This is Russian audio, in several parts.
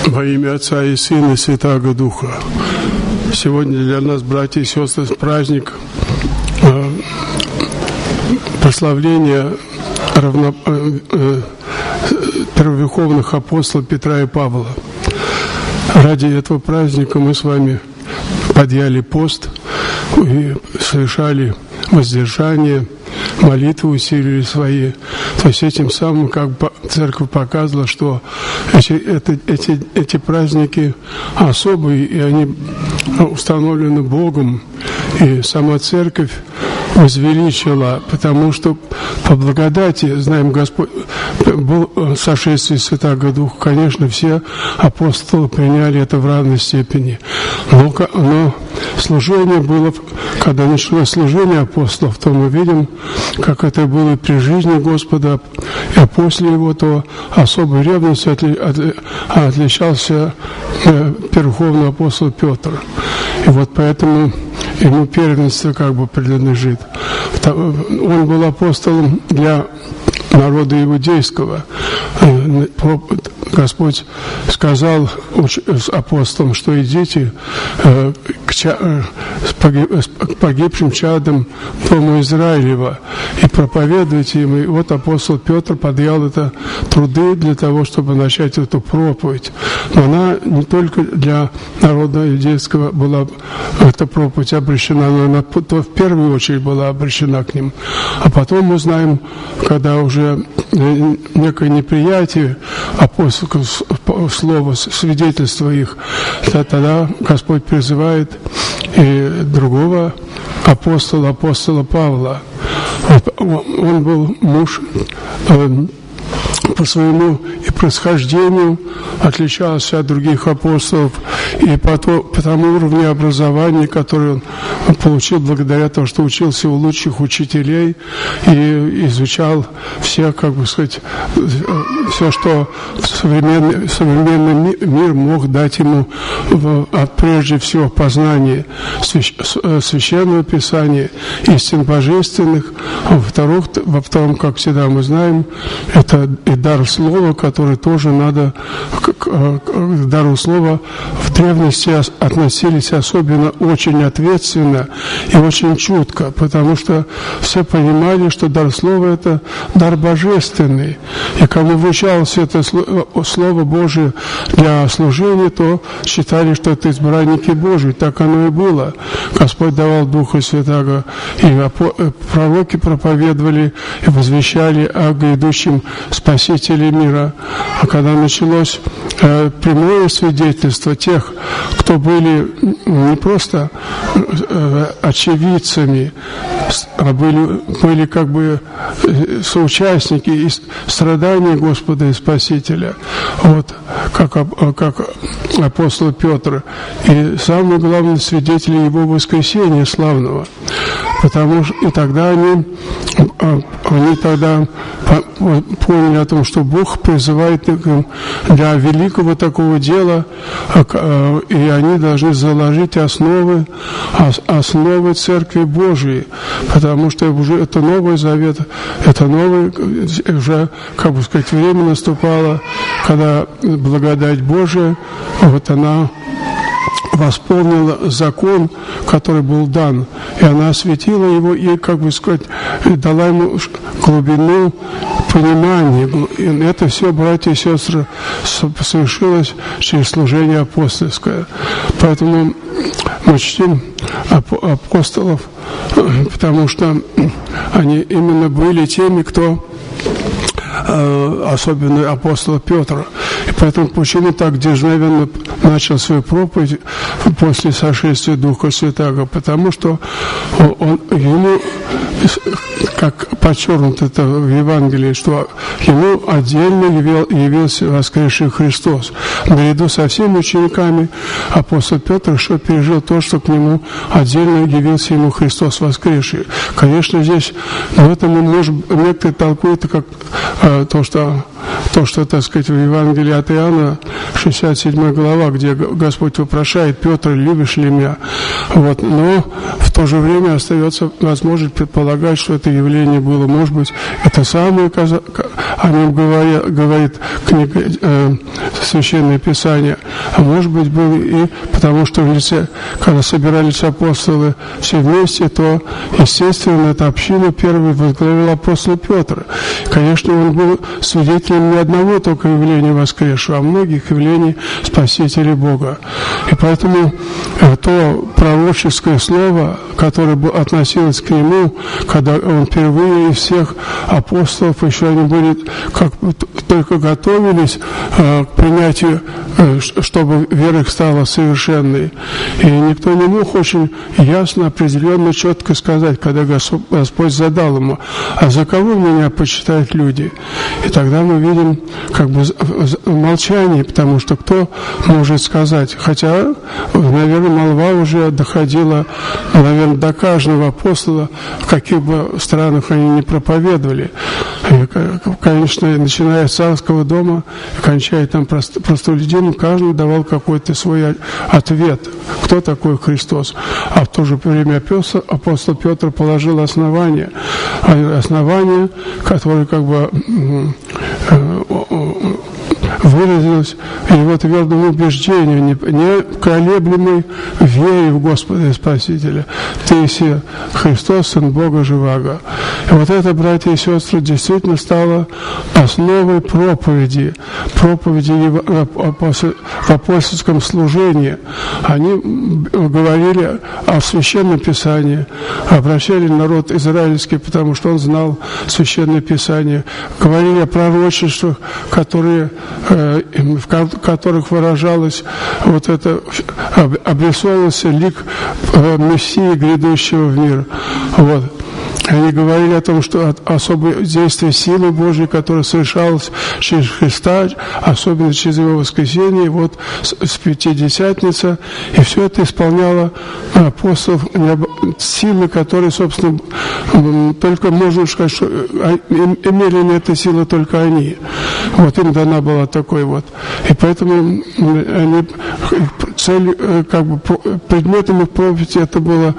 Во имя Отца и Сына и Святаго Духа. Сегодня для нас, братья и сестры, праздник прославления первоверховных апостолов Петра и Павла. Ради этого праздника мы с вами подъяли пост и совершали воздержание, молитвы усилили свои. То есть этим самым как бы церковь показывала, что эти праздники особые, и они установлены Богом, и сама церковь возвеличила, потому что по благодати, знаем, Господь, был сошествие Святаго Духа, конечно, все апостолы приняли это в равной степени. Но служение было, когда началось служение апостолов, то мы видим, как это было при жизни Господа, и после его, то особой ревностью отличался верховный апостол Петр. И вот поэтому ему первенство как бы принадлежит. Он был апостолом для народа иудейского. Господь сказал апостолам, что идите к погибшим чадам дома Израилева и проповедуйте им. И вот апостол Петр подъял это труды для того, чтобы начать эту проповедь. Но она не только для народа иудейского была эта проповедь обращена, но она в первую очередь была обращена к ним. А потом мы знаем, когда уже некое неприятие апостольского слова, свидетельства их, тогда Господь призывает и другого апостола Павла. Он был муж по своему и происхождению отличался от других апостолов, и по тому уровню образования, который он получил благодаря тому, что учился у лучших учителей и изучал все, как бы сказать, все, что современный мир мог дать ему, прежде всего познание священного писания, истин божественных, а во втором, как всегда мы знаем, это и дар слова, который тоже надо, к дару слова в древности относились особенно очень ответственно и очень чутко, потому что все понимали, что дар слова – это дар божественный. И кому вручалось это Слово Божие для служения, то считали, что это избранники Божии. Так оно и было. Господь давал Духа Святаго, и пророки проповедовали и возвещали о грядущем Спасителе мира. А когда началось прямое свидетельство тех, кто были не просто очевидцами, а были как бы соучастники страдания Господа и Спасителя, вот, как апостол Петр, и самые главные свидетели его воскресения славного. Потому что и тогда они тогда поняли о том, что Бог призывает их для великого такого дела, и они должны заложить основы Церкви Божией, потому что уже это Новый Завет, это новый, уже, как бы сказать, время наступало, когда благодать Божия, вот она восполнила закон, который был дан, и она осветила его и, как бы сказать, дала ему глубину понимания. И это все, братья и сестры, совершилось через служение апостольское. Поэтому мы чтим апостолов, потому что они именно были теми, кто, особенно апостол Петр. И поэтому почему так дерзновенно начал свою проповедь после сошествия Духа Святаго? Потому что ему, как подчеркнуто это в Евангелии, что ему отдельно явился воскресший Христос. Наряду со всеми учениками апостол Петр что пережил то, что к нему отдельно явился ему Христос воскресший. Конечно, здесь в этом, может, некоторые толкуют как то, что то, что, так сказать, в Евангелии от Иоанна, 67 глава, где Господь вопрошает: Петр, любишь ли меня? Вот. Но в то же время остается возможность предполагать, что это явление было, может быть, это самое, о нем говорит книга, Священное Писание, а может быть, было и потому, что в лице, когда собирались апостолы все вместе, то, естественно, эта община первой возглавил апостол Петр. Конечно, он был свидетелем не одного только явления воскресшего, а многих явлений Спасителя Бога. И поэтому то пророческое слово, которое относилось к нему, когда он впервые из всех апостолов, еще они были, как только готовились к принятию, чтобы вера их стала совершенной. И никто не мог очень ясно, определенно, четко сказать, когда Господь задал ему: а за кого меня почитают люди? И тогда мы видим как бы молчание, потому что кто может сказать? Хотя, наверное, молва уже доходила, наверное, до каждого апостола, в каких бы странах они не проповедовали. И, конечно, начиная с царского дома, кончая там простолюдином, каждый давал какой-то свой ответ, кто такой Христос. А в то же время апостол Петр положил основание, которое как бы выразилось в его твердом убеждении, неколеблемой вере в Господа и Спасителя. Ты еси Христос, Сын Бога Живаго. И вот это, братья и сестры, действительно стало основой проповеди в апостольском служении. Они говорили о Священном Писании, обращали народ израильский, потому что он знал Священное Писание, говорили о пророчествах, в которых выражалось вот это, обрисовывался лик Мессии, грядущего в мир. Вот. Они говорили о том, что особое действие силы Божьей, которое совершалось через Христа, особенно через Его воскресение, вот с Пятидесятницы, и все это исполняло апостолов, силы, которые, собственно, только можно сказать, что имели на это силы только они. Вот им дана была такой вот. И поэтому они, цель, как бы, предметом их проповеди это было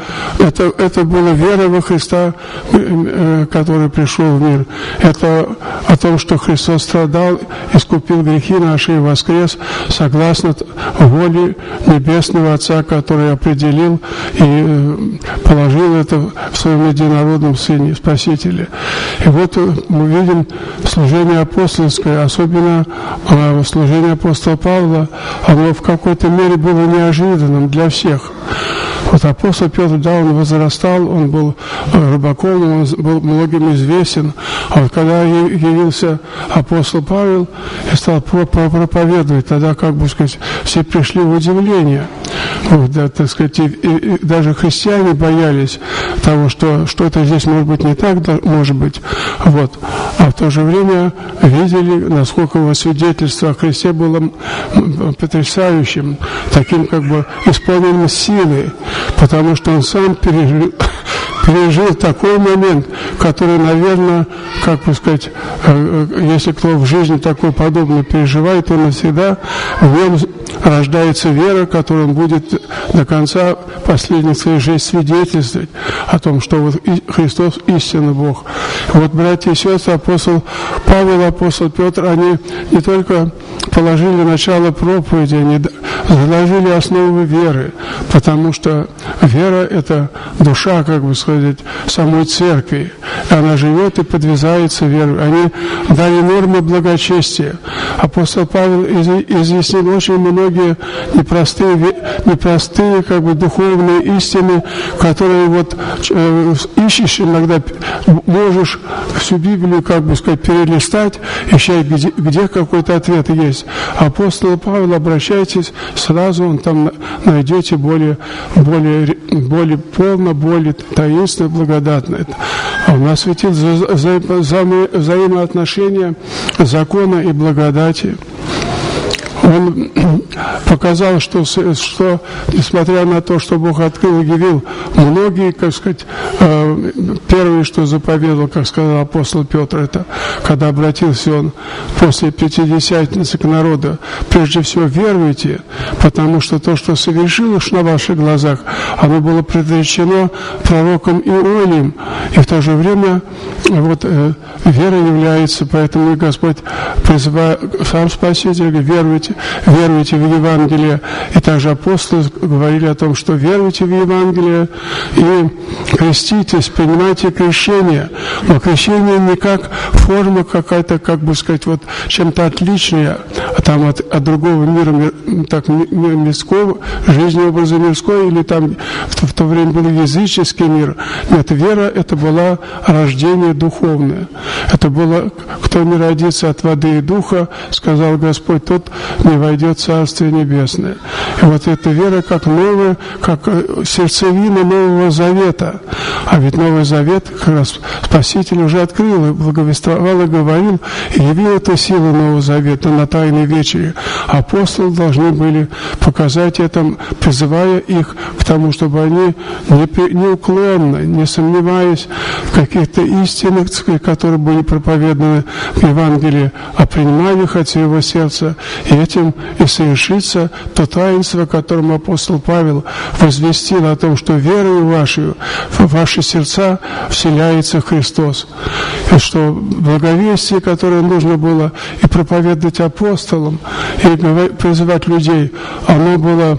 вера во Христа, который пришел в мир. Это о том, что Христос страдал, искупил грехи наши и воскрес согласно воле Небесного Отца, который определил и положил это в своем единородном Сыне, Спасителе. И вот мы видим служение апостольское, особенно служение апостола Павла, оно в какой-то мере было неожиданным для всех. Вот апостол Петр, да, он возрастал, он был рыбаком, он был многим известен. А вот когда явился апостол Павел и стал проповедовать, тогда, как бы сказать, все пришли в удивление. Вот, да, так сказать, и даже христиане боялись того, что что-то здесь может быть не так, может быть. Вот. А в то же время видели, насколько его свидетельство о Христе было потрясающим, таким как бы исполненным силы, потому что он сам пережил такой момент, который, наверное, как бы сказать, если кто в жизни такой подобное переживает, то навсегда в нем рождается вера, которую он будет до конца последней своей жизни свидетельствовать о том, что вот Христос истинный Бог. Вот, братья и сестры, апостол Павел, апостол Петр, они не только положили начало проповеди, они заложили основы веры, потому что вера – это душа, как бы сказать, самой церкви. Она живет и подвязается верой. Они дали нормы благочестия. Апостол Павел изъяснил очень многие непростые как бы духовные истины, которые вот ищешь иногда, можешь всю Библию, как бы сказать, перелистать, ищать, где какой-то ответ есть. Апостол Павел, обращайтесь, сразу он там найдете более полно, более таинственно, благодатно. А у нас ведь взаимоотношения закона и благодати. он показал, что несмотря на то, что Бог открыл и явил, многие, как сказать, первое, что заповедовал, как сказал апостол Петр, это когда обратился он после Пятидесятницы к народу: прежде всего веруйте, потому что то, что совершилось на ваших глазах, оно было предречено пророком Ионием, и в то же время вот вера является, поэтому и Господь призывает, сам Спаситель говорит: веруйте в Евангелие, и также апостолы говорили о том, что веруйте в Евангелие и креститесь, принимайте крещение, но крещение не как форма какая-то, как бы сказать, вот чем-то отличная там от другого мира, так, мирского, жизни образа мирской, или там в то время был языческий мир. Нет, вера — это было рождение духовное. Это было, кто не родится от воды и духа, сказал Господь, тот не войдет в Царствие Небесное. И вот эта вера как новая, как сердцевина Нового Завета. А ведь Новый Завет как раз Спаситель уже открыл, и благовествовал, и говорил, и явил эту силу Нового Завета на Тайной Вечере. Апостолы должны были показать это, призывая их к тому, чтобы они неуклонно, не сомневаясь в каких-то истинах, которые были проповеданы в Евангелии, а принимали их от всего сердца, и этим и совершится то таинство, которым апостол Павел возвестил о том, что верою вашей в ваши сердца вселяется Христос. И что благовестие, которое нужно было и проповедовать апостолам, и призывать людей, оно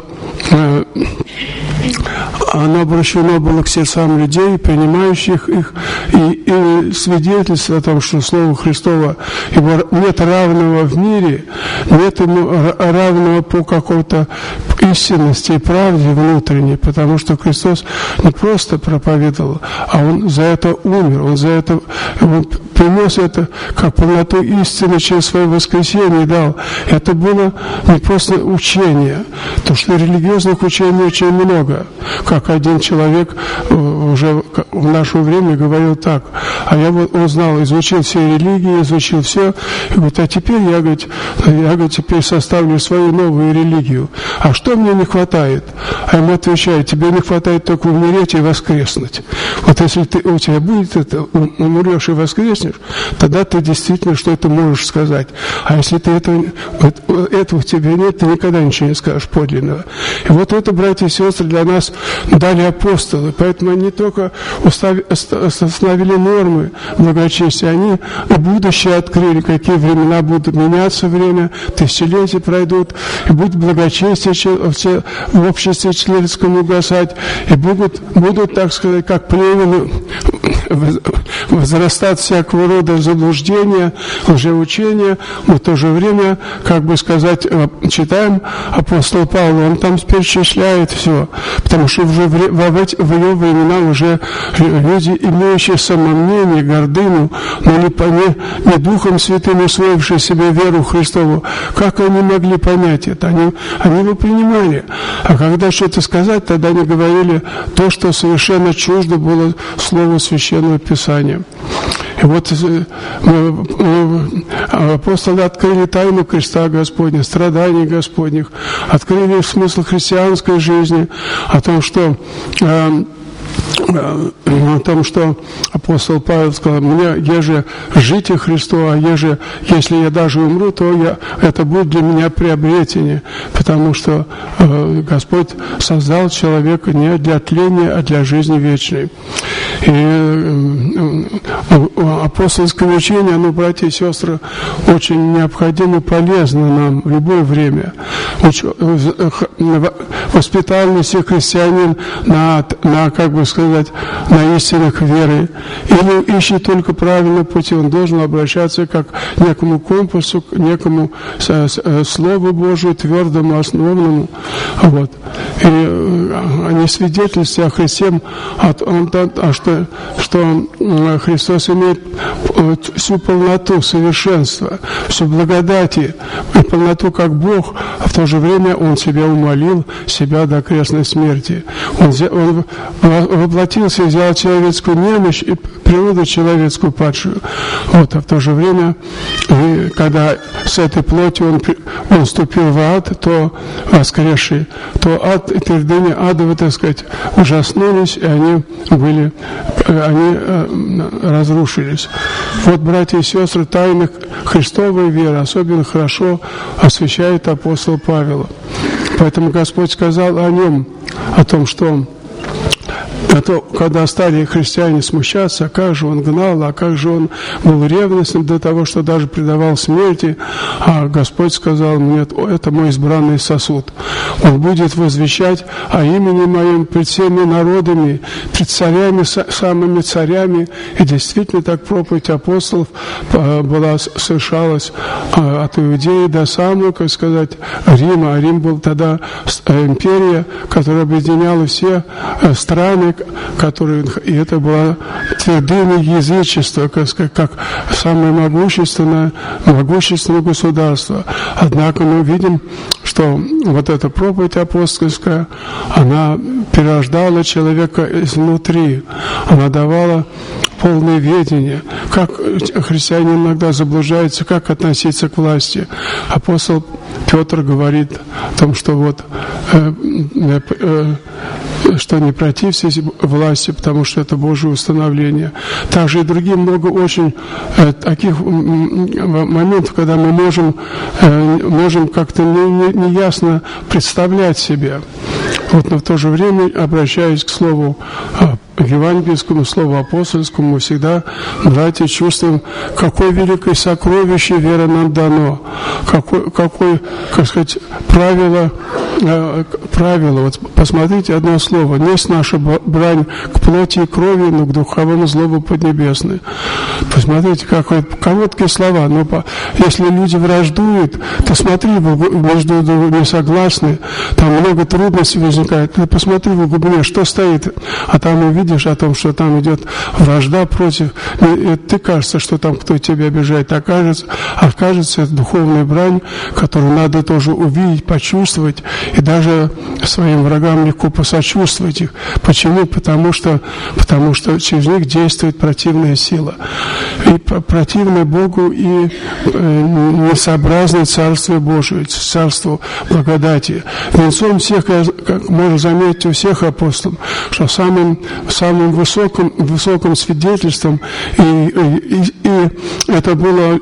обращено было к сердцам людей, принимающих их, и свидетельство о том, что Слово Христово, ибо нет равного в мире, нет ему равного по какой-то истинности и правде внутренней, потому что Христос не просто проповедовал, а Он за это умер, Он за это принес это как полноту истины через свое воскресение дал. Это было не просто учение, потому что религиозных учений очень много. Как один человек уже в наше время говорил так: а я вот узнал, изучил все религии, изучил все, и говорит: а теперь я теперь составлю свою новую религию. А что мне не хватает? А ему отвечает: тебе не хватает только умереть и воскреснуть. Вот если у тебя будет это, умрешь и воскреснешь, тогда ты действительно что-то можешь сказать. А если ты этого в тебе нет, ты никогда ничего не скажешь подлинного. И вот это, братья и сестры, для нас дали апостолы. Поэтому они не только установили нормы благочестия, они будущее открыли, какие времена будут меняться, время, тысячелетия пройдут, и будет благочестие в обществе человеческом угасать, и будут, так сказать, как племя возрастать всякого рода заблуждения, лжеучения, но в то же время, как бы сказать, читаем апостола Павла, он там перечисляет все, потому что уже в его времена уже люди, имеющие самомнение, гордыню, но не Духом Святым усвоившие себе веру Христову, как они могли понять это? Они его принимали. А когда что-то сказать, тогда они говорили то, что совершенно чуждо было Слову Священного Писания. И вот апостолы открыли тайну креста Господня, страданий Господних, открыли смысл христианской жизни, о том, что апостол Павел сказал: мне еже житие Христу, а если я даже умру, то это будет для меня приобретение, потому что Господь создал человека не для тления, а для жизни вечной. И апостольское учение, оно, братья и сестры, очень необходимо и полезно нам в любое время. Воспитание всех христианин как бы сказать, на истинах веры, или ищет только правильный путь, он должен обращаться как к некому компасу, к некому Слову Божию, твердому, основному. Вот. И они свидетельствуют о Христе, что Христос имеет всю полноту совершенства, всю благодати и полноту как Бог, а в то же время Он себя умолил, себя до крестной смерти. Он воплотился, взял человеческую немощь и природу человеческую падшую. Вот, а в то же время, когда с этой плотью он вступил в ад, то воскресший, то ад и твердыни адова, так сказать, ужаснулись, и они разрушились. Вот, братья и сестры, тайны Христовой веры особенно хорошо освещает апостол Павел. Поэтому Господь сказал о нем, о том, что когда стали христиане смущаться, как же он гнал, а как же он был ревностным до того, что даже предавал смерти, а Господь сказал мне: это мой избранный сосуд. Он будет возвещать о имени моем пред всеми народами, пред царями, самыми царями. И действительно так проповедь апостолов совершалась от Иудеи до самого, как сказать, Рима. А Рим был тогда империя, которая объединяла все страны, и это была твердыня язычества, как самое могущественное государство. Однако мы видим, что вот эта проповедь апостольская, она перерождала человека изнутри, она давала полное ведение, как христианин иногда заблуждается, как относиться к власти. Апостол Петр говорит о том, что что не противьтесь власти, потому что это Божие установление. Также и другие много очень таких моментов, когда мы можем как-то неясно представлять себе. Вот, но в то же время, обращаясь к слову евангельскому, слову апостольскому, мы всегда, братья, чувствуем, какое великое сокровище вера нам дано, какое, как сказать, правило. Вот посмотрите одно слово: «Несть наша брань к плоти и крови, но к духовному злобу поднебесной». Посмотрите, какие короткие слова. Но если люди враждуют, то смотри, между не согласны, там много трудностей возникает. Ты посмотри в глубине, что стоит, а там увидишь о том, что там идет вражда против. И ты кажется, что там кто тебя обижает, окажется это духовная брань, которую надо тоже увидеть, почувствовать, и даже своим врагам легко посочувствовать их. Почему? Потому что через них действует противная сила. И противное Богу и несообразно Царству Божию, Царству благодати. Венцом всех, как можно заметить у всех апостолов, что самым высоким свидетельством, и это было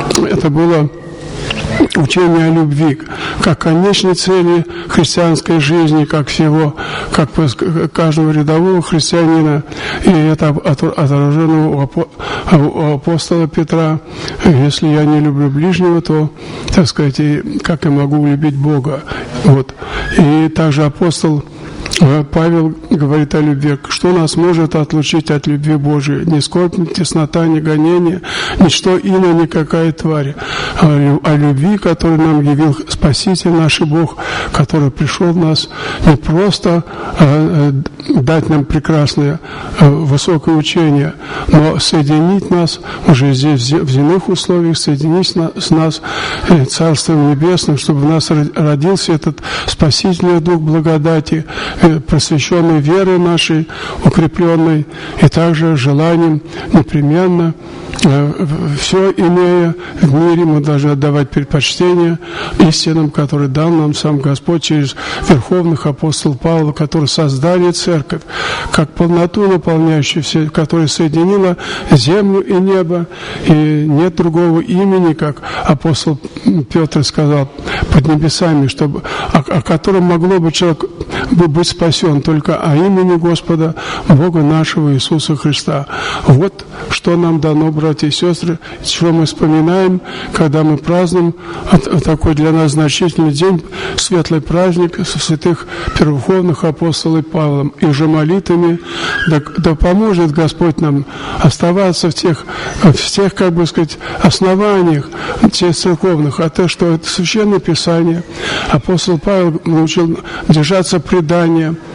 учение о любви, как конечной цели христианской жизни, как каждого рядового христианина, и это отражено у апостола Петра: если я не люблю ближнего, то, так сказать, как я могу любить Бога? Вот. И также апостол Павел говорит о любви. Что нас может отлучить от любви Божией? Ни скорбь, ни теснота, ни гонение, ничто иное, никакая тварь. О любви, которую нам явил Спаситель наш Бог, который пришел в нас не просто дать нам прекрасное высокое учение, но соединить нас уже здесь в земных условиях, соединить с нас Царством Небесным, чтобы в нас родился этот спасительный дух благодати, просвещенной верой нашей, укрепленной, и также желанием непременно, все имея в мире, мы должны отдавать предпочтение истинам, которые дал нам сам Господь через верховных апостолов Павла, которые создали церковь, как полноту наполняющую все, которая соединила землю и небо, и нет другого имени, как апостол Петр сказал, под небесами, чтобы, о котором могло бы человек быть спасен, только о имени Господа, Бога нашего Иисуса Христа. Вот что нам дано, братья и сестры, что мы вспоминаем, когда мы празднуем такой для нас значительный день, светлый праздник святых первоходных апостолов Павла. И же молитвами да поможет Господь нам оставаться в тех, как бы сказать, основаниях тех церковных, а то, что это Священное Писание. Апостол Павел научил держаться предания,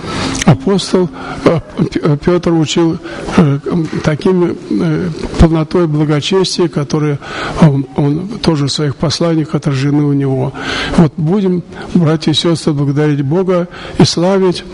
апостол Петр учил такими полнотой благочестия, которые он тоже в своих посланиях отражены у него. Вот будем, братья и сестры, благодарить Бога и славить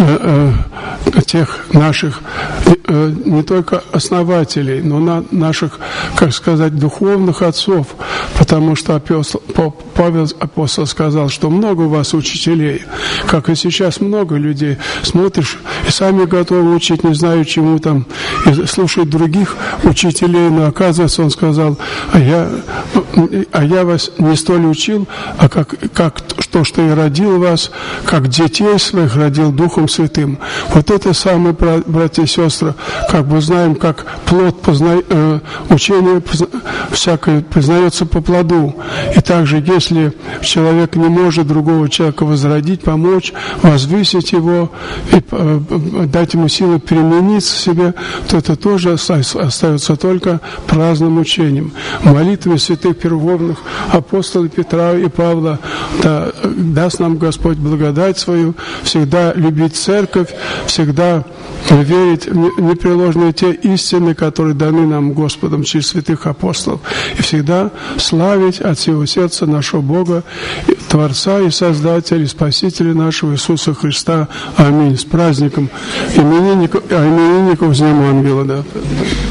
тех наших не только основателей, но наших, как сказать, духовных отцов, потому что Павел апостол сказал, что много у вас учителей, как и сейчас много людей. Смотришь, и сами готовы учить, не знаю чему там, и слушать других учителей, но оказывается, он сказал, а я вас не столь учил, а как то, что я родил вас, как детей своих родил Духом Святым. Вот это самое, братья и сестры, как бы знаем, как плод учения всякое познается по плоду. И также, если человек не может другого человека возродить, помочь, возвысить его и дать ему силы перемениться в себе, то это тоже остается только праздным учением. Молитвами святых первовных апостолов Петра и Павла даст нам Господь благодать свою, всегда любить церковь, всегда верить в непреложные те истины, которые даны нам Господом через святых апостолов, и всегда славить от всего сердца нашего Бога, Творца и Создателя, и Спасителя нашего Иисуса Христа. Аминь. С праздником именинников с Днем Ангела. Да.